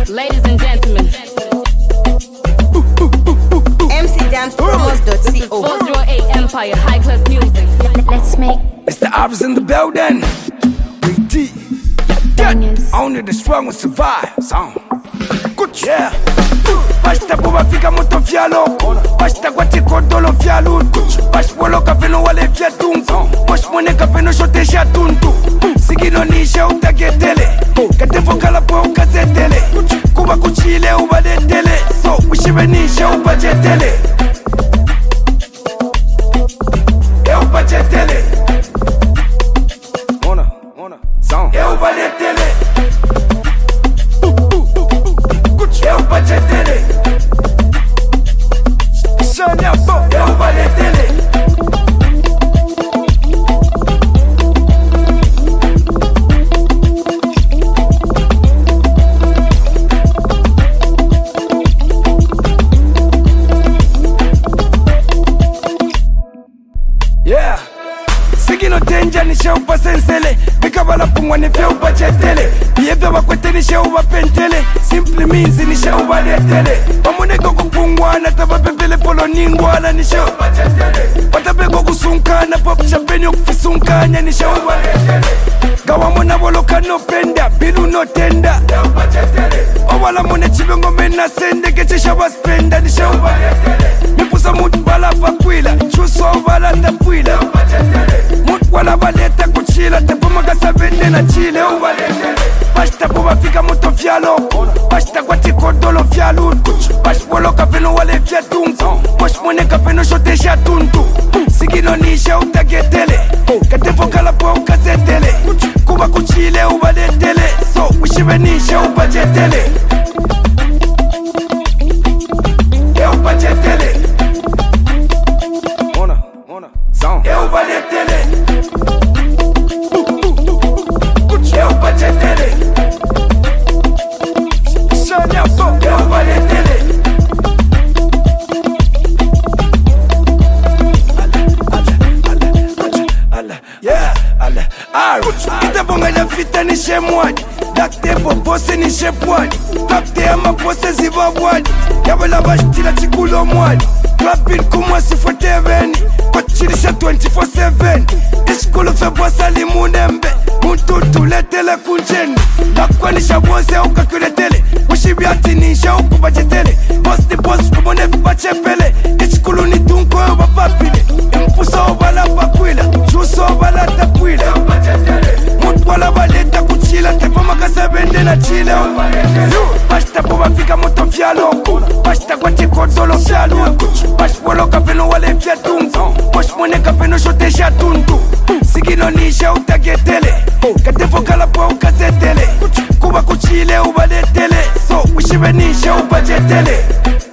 Ladies and gentlemen, mcdancepromos.co 408 Empire, high class music. Let's make Mr. Ops in the building. We T. bangers. Only the strong will survive. Song. Good yeah. Basta buba fika moto fialo. Basta kwa tikodolo fialo. Basta polo kafeno wale fiatungu. Basta mwene kafeno shote shatuntu. Sigino nishe utagetele. Katefo kalapo ukazetele. Kuba kuchile ubadetele. So ushibe nishe ubajetele. Ubajetele. Mona song. Ubajetele. Ubajetele. Sonia Bo. Ubajetele. Yeah. Sigino tenja ni sheu pasensele. Bika bala pungwa ni feu bachetele. Bievya wakwete ni sheu bapentele. Simply means ni sheu baletele. Pamuneko kupungwa na tabapepele polo ningwa ni sheu bachetele. Patabeko kusunkana pop champeni ukufisunkanya ni sheu baletele. Gawa mona woloka no penda. Bilu no tenda. Owala mone chibongo mena sende. Keche shaba spenda ni sheu baletele. Mipusa mutu bala pakwila. Chuso bala tapwila. Mutu wala baleta kuchila. Tepo magasa vende na chile ubaletele. Basta buba fika moto fialo. Basta kwa tikodolo fialo. Basta polo kafeno wale fiatungu. Basta mwene kafeno shote shatuntu. Sigino nishe utagetele. Katefo kalapo ukazetele. Kuba kuchile ubaletele. So ushibe nishe ubajetele. Ubajetele. Mona song. Ubajetele. Ubajetele. Sonia Bo. Ubajetele. Yeah, ita bonga na fita ni shemwadi. Dakte popose ni shepwadi. Dakte ama pose ziva wadi. Yabala bashtila chikulo mwadi. Klapin kumwa sifote veni. Kochilisha 24/7. Ishkulu febwa sali munembe. Muntutu letele kunjeni. Lakwa ni shabose ukakuletele. Ushibiati ni sha ukubajetele. Boss the boss kumone fipachepele. Ishkulu ni tunko yo babapile. Impuso obala bakwila. Chuso obala tapwila. Mutu wala baleta kuchila. Tepo makasa vende na chile. Basta buba fika moto fialo. Basta kwa tikodolo fialo. Basta polo kafeno wale fiatungu. Basta mwene kafeno shote shatuntu. Sigino nishe utagetele. Katefo kalapo ukazetele. Kuba kuchile ubaletele. So ushibe nishe ubajetele.